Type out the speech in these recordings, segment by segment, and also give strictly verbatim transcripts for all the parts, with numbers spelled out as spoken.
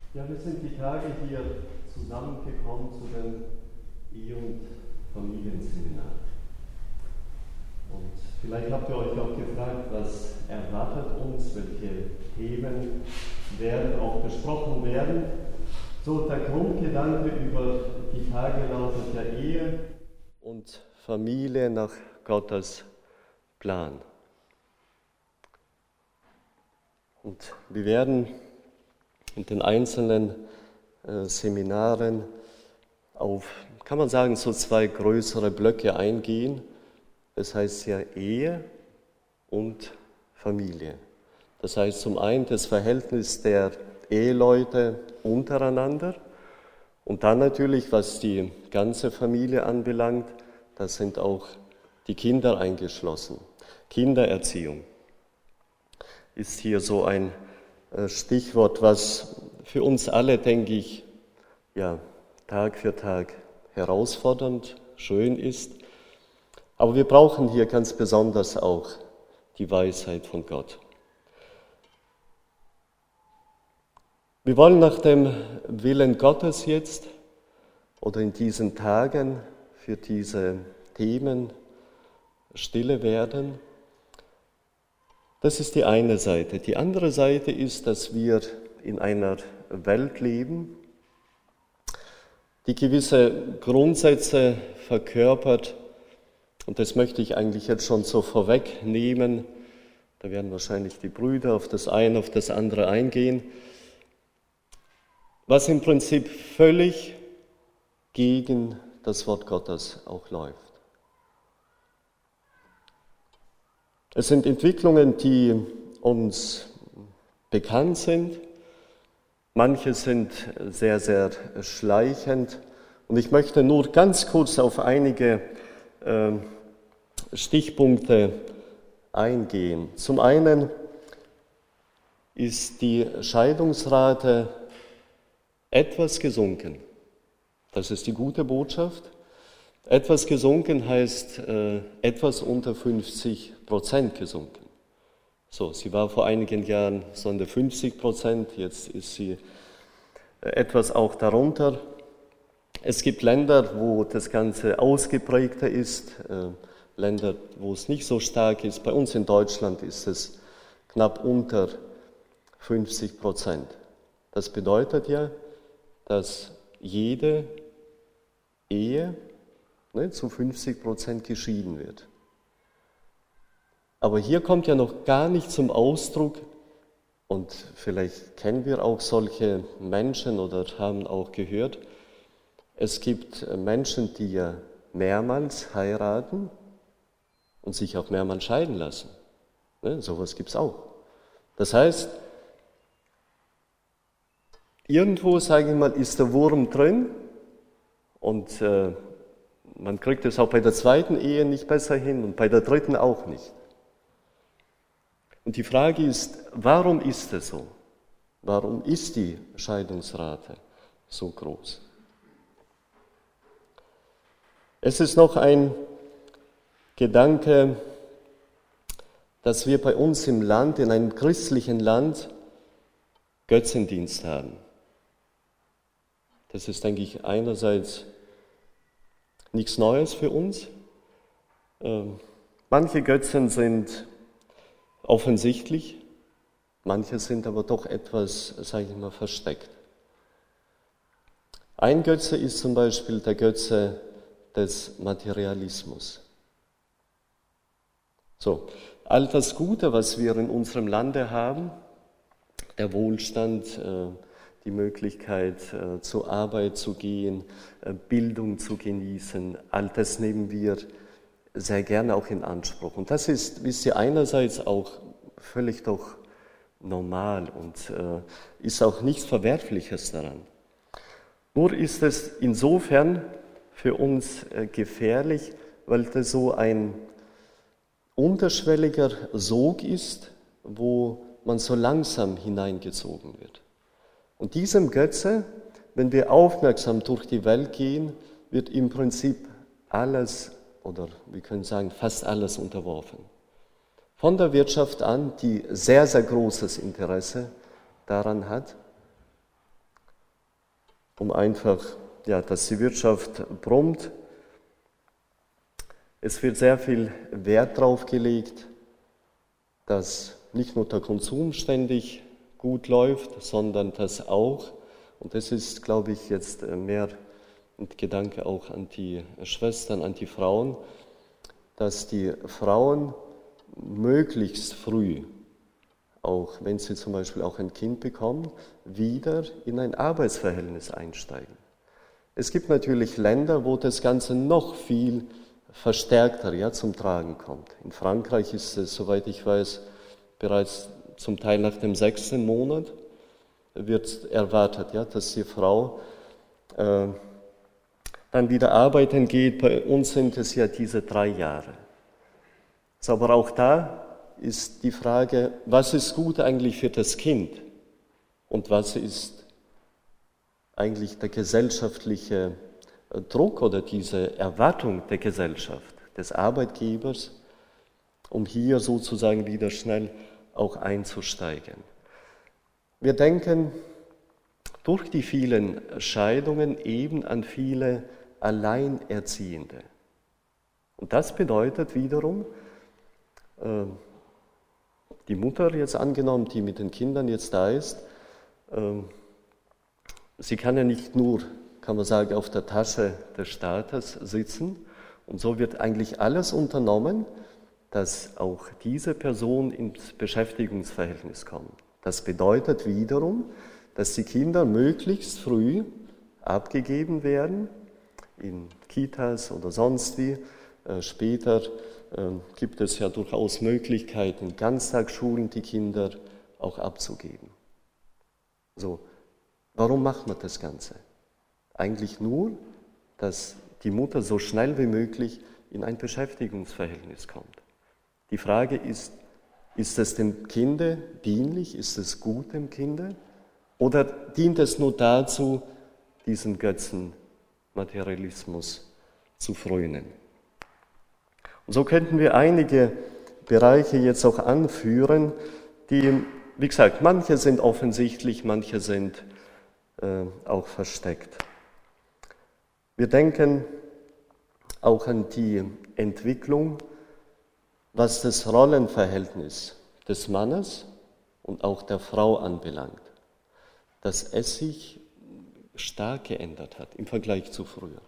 Ja, wir sind die Tage hier zusammengekommen zu dem Ehe- und Familienseminar. Und vielleicht habt ihr euch auch gefragt, was erwartet uns, welche Themen werden auch besprochen werden. So, der Grundgedanke über die Tage lautet ja Ehe und Familie nach Gottes Plan. Und wir werden in den einzelnen äh, Seminaren auf, kann man sagen, so zwei größere Blöcke eingehen. Das heißt ja Ehe und Familie. Das heißt zum einen das Verhältnis der Eheleute untereinander und dann natürlich, was die ganze Familie anbelangt, da sind auch die Kinder eingeschlossen. Kindererziehung ist hier so ein Stichwort, was für uns alle, denke ich, ja, Tag für Tag herausfordernd, schön ist. Aber wir brauchen hier ganz besonders auch die Weisheit von Gott. Wir wollen nach dem Willen Gottes jetzt oder in diesen Tagen für diese Themen stille werden. Das ist die eine Seite. Die andere Seite ist, dass wir in einer Welt leben, die gewisse Grundsätze verkörpert. Und das möchte ich eigentlich jetzt schon so vorwegnehmen. Da werden wahrscheinlich die Brüder auf das eine, auf das andere eingehen. Was im Prinzip völlig gegen das Wort Gottes auch läuft. Es sind Entwicklungen, die uns bekannt sind. Manche sind sehr, sehr schleichend. Und ich möchte nur ganz kurz auf einige äh, Stichpunkte eingehen. Zum einen ist die Scheidungsrate etwas gesunken. Das ist die gute Botschaft. Etwas gesunken heißt äh, etwas unter fünfzig Prozent gesunken. So, sie war vor einigen Jahren so an der fünfzig Prozent, jetzt ist sie äh, etwas auch darunter. Es gibt Länder, wo das Ganze ausgeprägter ist, äh, Länder, wo es nicht so stark ist. Bei uns in Deutschland ist es knapp unter fünfzig Prozent. Das bedeutet ja, dass jede Ehe ne, zu fünfzig Prozent geschieden wird. Aber hier kommt ja noch gar nicht zum Ausdruck, und vielleicht kennen wir auch solche Menschen oder haben auch gehört, es gibt Menschen, die ja mehrmals heiraten und sich auch mehrmals scheiden lassen. Ne, sowas gibt es auch. Das heißt, irgendwo, sage ich mal, ist der Wurm drin und äh, man kriegt es auch bei der zweiten Ehe nicht besser hin und bei der dritten auch nicht. Und die Frage ist, warum ist es so? Warum ist die Scheidungsrate so groß? Es ist noch ein Gedanke, dass wir bei uns im Land, in einem christlichen Land, Götzendienst haben. Das ist, denke ich, einerseits nichts Neues für uns. Ähm, manche Götzen sind offensichtlich, manche sind aber doch etwas, sage ich mal, versteckt. Ein Götze ist zum Beispiel der Götze des Materialismus. So, all das Gute, was wir in unserem Lande haben, der Wohlstand, äh, die Möglichkeit, äh, zur Arbeit zu gehen, äh, Bildung zu genießen, all das nehmen wir sehr gerne auch in Anspruch. Und das ist, wisst ihr, einerseits auch völlig doch normal und äh, ist auch nichts Verwerfliches daran. Nur ist es insofern für uns äh, gefährlich, weil das so ein unterschwelliger Sog ist, wo man so langsam hineingezogen wird. Und diesem Götze, wenn wir aufmerksam durch die Welt gehen, wird im Prinzip alles, oder wir können sagen, fast alles unterworfen. Von der Wirtschaft an, die sehr, sehr großes Interesse daran hat, um einfach, ja, dass die Wirtschaft brummt. Es wird sehr viel Wert darauf gelegt, dass nicht nur der Konsum ständig gut läuft, sondern dass auch, und das ist, glaube ich, jetzt mehr ein Gedanke auch an die Schwestern, an die Frauen, dass die Frauen möglichst früh, auch wenn sie zum Beispiel auch ein Kind bekommen, wieder in ein Arbeitsverhältnis einsteigen. Es gibt natürlich Länder, wo das Ganze noch viel verstärkter, ja, zum Tragen kommt. In Frankreich ist es, soweit ich weiß, bereits zum Teil nach dem sechsten Monat wird erwartet, ja, dass die Frau äh, dann wieder arbeiten geht. Bei uns sind es ja diese drei Jahre. So, aber auch da ist die Frage, was ist gut eigentlich für das Kind und was ist eigentlich der gesellschaftliche Druck oder diese Erwartung der Gesellschaft, des Arbeitgebers, um hier sozusagen wieder schnell auch einzusteigen. Wir denken durch die vielen Scheidungen eben an viele Alleinerziehende. Und das bedeutet wiederum, äh, die Mutter jetzt angenommen, die mit den Kindern jetzt da ist, äh, sie kann ja nicht nur, kann man sagen, auf der Tasche des Staates sitzen. Und so wird eigentlich alles unternommen, dass auch diese Person ins Beschäftigungsverhältnis kommt. Das bedeutet wiederum, dass die Kinder möglichst früh abgegeben werden, in Kitas oder sonst wie. Äh, später äh, gibt es ja durchaus Möglichkeiten, in Ganztagsschulen die Kinder auch abzugeben. So, warum macht man das Ganze? Eigentlich nur, dass die Mutter so schnell wie möglich in ein Beschäftigungsverhältnis kommt. Die Frage ist, ist es dem Kinde dienlich, ist es gut dem Kinde oder dient es nur dazu, diesen Götzenmaterialismus zu frönen? Und so könnten wir einige Bereiche jetzt auch anführen, die, wie gesagt, manche sind offensichtlich, manche sind äh, auch versteckt. Wir denken auch an die Entwicklung, was das Rollenverhältnis des Mannes und auch der Frau anbelangt, dass es sich stark geändert hat im Vergleich zu früher.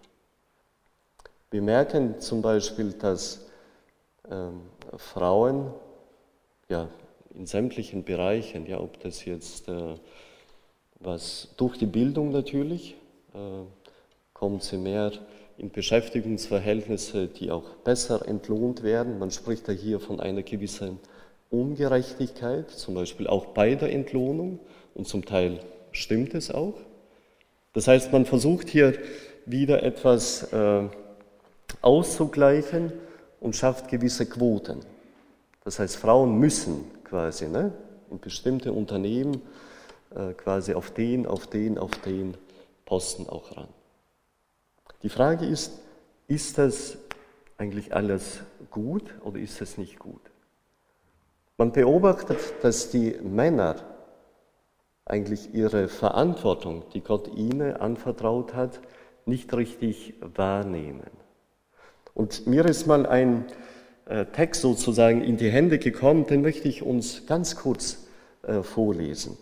Wir merken zum Beispiel, dass ähm, Frauen ja, in sämtlichen Bereichen, ja, ob das jetzt äh, was durch die Bildung natürlich, äh, kommt sie mehr in Beschäftigungsverhältnisse, die auch besser entlohnt werden. Man spricht ja hier von einer gewissen Ungerechtigkeit, zum Beispiel auch bei der Entlohnung, und zum Teil stimmt es auch. Das heißt, man versucht hier wieder etwas äh, auszugleichen und schafft gewisse Quoten. Das heißt, Frauen müssen quasi ne, in bestimmte Unternehmen äh, quasi auf den, auf den, auf den Posten auch ran. Die Frage ist, ist das eigentlich alles gut oder ist es nicht gut? Man beobachtet, dass die Männer eigentlich ihre Verantwortung, die Gott ihnen anvertraut hat, nicht richtig wahrnehmen. Und mir ist mal ein äh, Text sozusagen in die Hände gekommen, den möchte ich uns ganz kurz äh, vorlesen.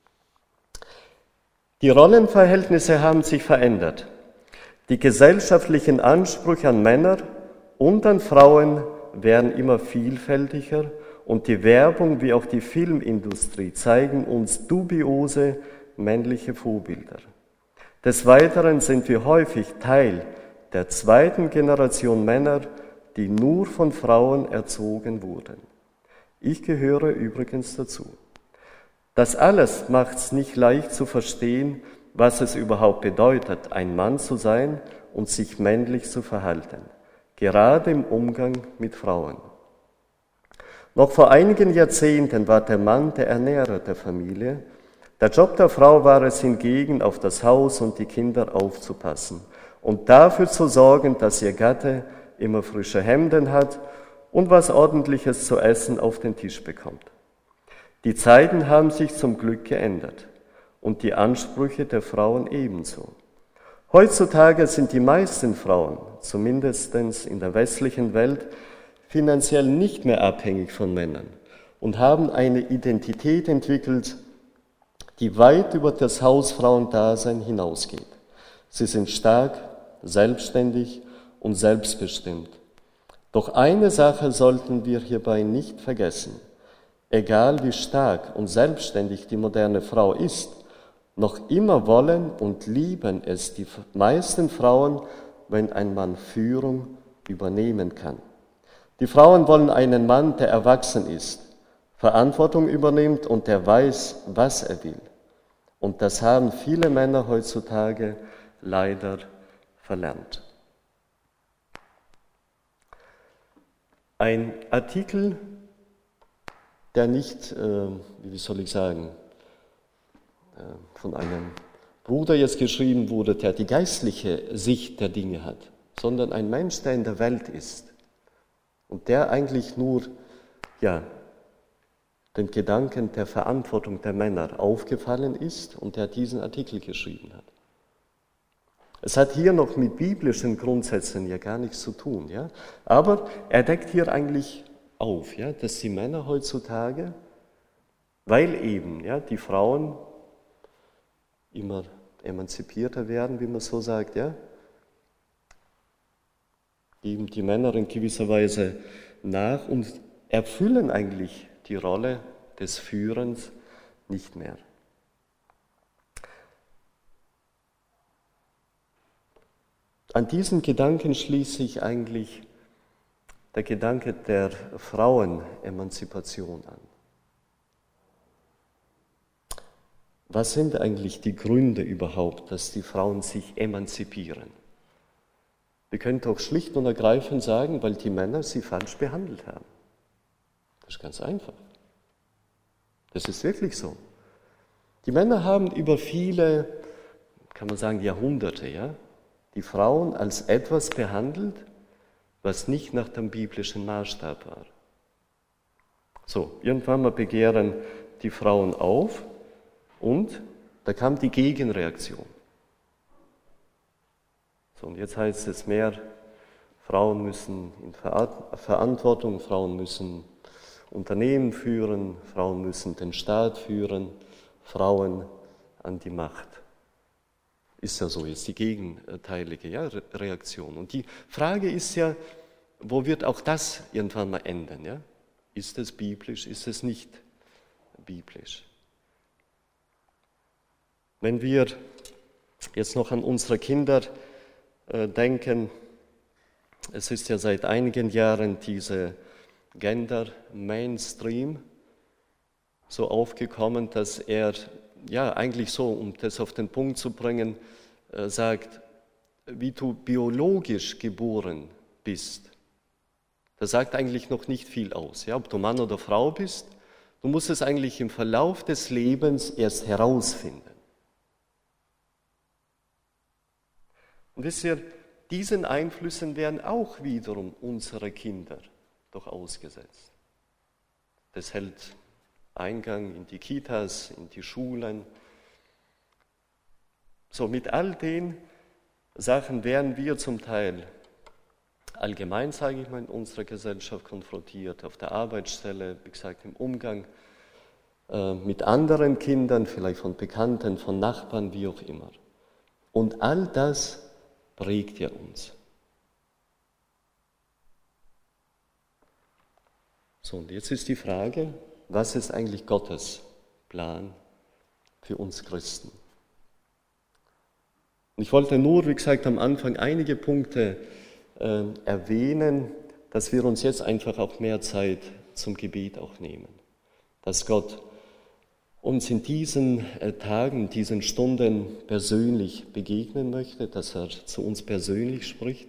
Die Rollenverhältnisse haben sich verändert. Die gesellschaftlichen Ansprüche an Männer und an Frauen werden immer vielfältiger und die Werbung wie auch die Filmindustrie zeigen uns dubiose männliche Vorbilder. Des Weiteren sind wir häufig Teil der zweiten Generation Männer, die nur von Frauen erzogen wurden. Ich gehöre übrigens dazu. Das alles macht es nicht leicht zu verstehen, was es überhaupt bedeutet, ein Mann zu sein und sich männlich zu verhalten, gerade im Umgang mit Frauen. Noch vor einigen Jahrzehnten war der Mann der Ernährer der Familie. Der Job der Frau war es hingegen, auf das Haus und die Kinder aufzupassen und dafür zu sorgen, dass ihr Gatte immer frische Hemden hat und was Ordentliches zu essen auf den Tisch bekommt. Die Zeiten haben sich zum Glück geändert und die Ansprüche der Frauen ebenso. Heutzutage sind die meisten Frauen, zumindest in der westlichen Welt, finanziell nicht mehr abhängig von Männern und haben eine Identität entwickelt, die weit über das Hausfrauendasein hinausgeht. Sie sind stark, selbstständig und selbstbestimmt. Doch eine Sache sollten wir hierbei nicht vergessen. Egal wie stark und selbstständig die moderne Frau ist, noch immer wollen und lieben es die meisten Frauen, wenn ein Mann Führung übernehmen kann. Die Frauen wollen einen Mann, der erwachsen ist, Verantwortung übernimmt und der weiß, was er will. Und das haben viele Männer heutzutage leider verlernt. Ein Artikel, der nicht, äh, wie soll ich sagen, äh, von einem Bruder jetzt geschrieben wurde, der die geistliche Sicht der Dinge hat, sondern ein Mensch, der in der Welt ist und der eigentlich nur, ja, den Gedanken der Verantwortung der Männer aufgefallen ist und der diesen Artikel geschrieben hat. Es hat hier noch mit biblischen Grundsätzen ja gar nichts zu tun, ja, aber er deckt hier eigentlich auf, ja, dass die Männer heutzutage, weil eben ja, die Frauen immer emanzipierter werden, wie man so sagt, ja, geben die Männer in gewisser Weise nach und erfüllen eigentlich die Rolle des Führens nicht mehr. An diesen Gedanken schließt sich eigentlich der Gedanke der Frauenemanzipation an. Was sind eigentlich die Gründe überhaupt, dass die Frauen sich emanzipieren? Wir können doch schlicht und ergreifend sagen, weil die Männer sie falsch behandelt haben. Das ist ganz einfach. Das ist wirklich so. Die Männer haben über viele, kann man sagen, Jahrhunderte, ja, die Frauen als etwas behandelt, was nicht nach dem biblischen Maßstab war. So, irgendwann mal begehren die Frauen auf und da kam die Gegenreaktion. So, und jetzt heißt es mehr, Frauen müssen in Verantwortung, Frauen müssen Unternehmen führen, Frauen müssen den Staat führen, Frauen an die Macht. Ist ja so, jetzt die gegenteilige ja, Reaktion. Und die Frage ist ja, wo wird auch das irgendwann mal enden? Ja? Ist es biblisch, ist es nicht biblisch? Wenn wir jetzt noch an unsere Kinder äh, denken, es ist ja seit einigen Jahren diese Gender-Mainstream so aufgekommen, dass er ja eigentlich so, um das auf den Punkt zu bringen, äh, sagt, wie du biologisch geboren bist. Das sagt eigentlich noch nicht viel aus, ja, ob du Mann oder Frau bist. Du musst es eigentlich im Verlauf des Lebens erst herausfinden. Und wisst ihr, diesen Einflüssen werden auch wiederum unsere Kinder doch ausgesetzt. Das hält Eingang in die Kitas, in die Schulen. So, mit all den Sachen werden wir zum Teil allgemein, sage ich mal, in unserer Gesellschaft konfrontiert, auf der Arbeitsstelle, wie gesagt, im Umgang äh, mit anderen Kindern, vielleicht von Bekannten, von Nachbarn, wie auch immer. Und all das prägt ja uns. So, und jetzt ist die Frage, was ist eigentlich Gottes Plan für uns Christen? Und ich wollte nur, wie gesagt, am Anfang einige Punkte äh, erwähnen, dass wir uns jetzt einfach auch mehr Zeit zum Gebet auch nehmen. Dass Gott uns in diesen äh, Tagen, diesen Stunden persönlich begegnen möchte, dass er zu uns persönlich spricht.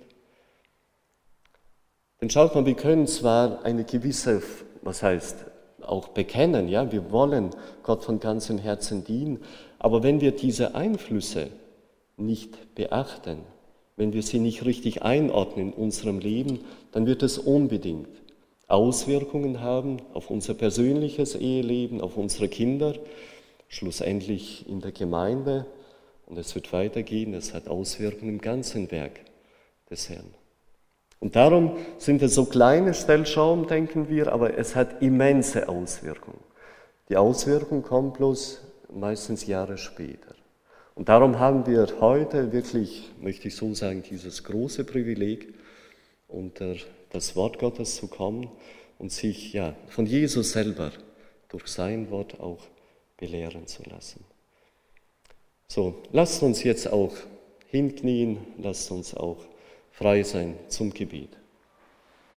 Denn schaut mal, wir können zwar eine gewisse, was heißt, auch bekennen, ja, wir wollen Gott von ganzem Herzen dienen, aber wenn wir diese Einflüsse nicht beachten, wenn wir sie nicht richtig einordnen in unserem Leben, dann wird es unbedingt Auswirkungen haben auf unser persönliches Eheleben, auf unsere Kinder, schlussendlich in der Gemeinde und es wird weitergehen, es hat Auswirkungen im ganzen Werk des Herrn. Und darum sind es so kleine Stellschrauben, denken wir, aber es hat immense Auswirkungen. Die Auswirkungen kommen bloß meistens Jahre später. Und darum haben wir heute wirklich, möchte ich so sagen, dieses große Privileg, unter das Wort Gottes zu kommen und sich ja von Jesus selber durch sein Wort auch belehren zu lassen. So, lasst uns jetzt auch hinknien, lasst uns auch frei sein zum Gebet.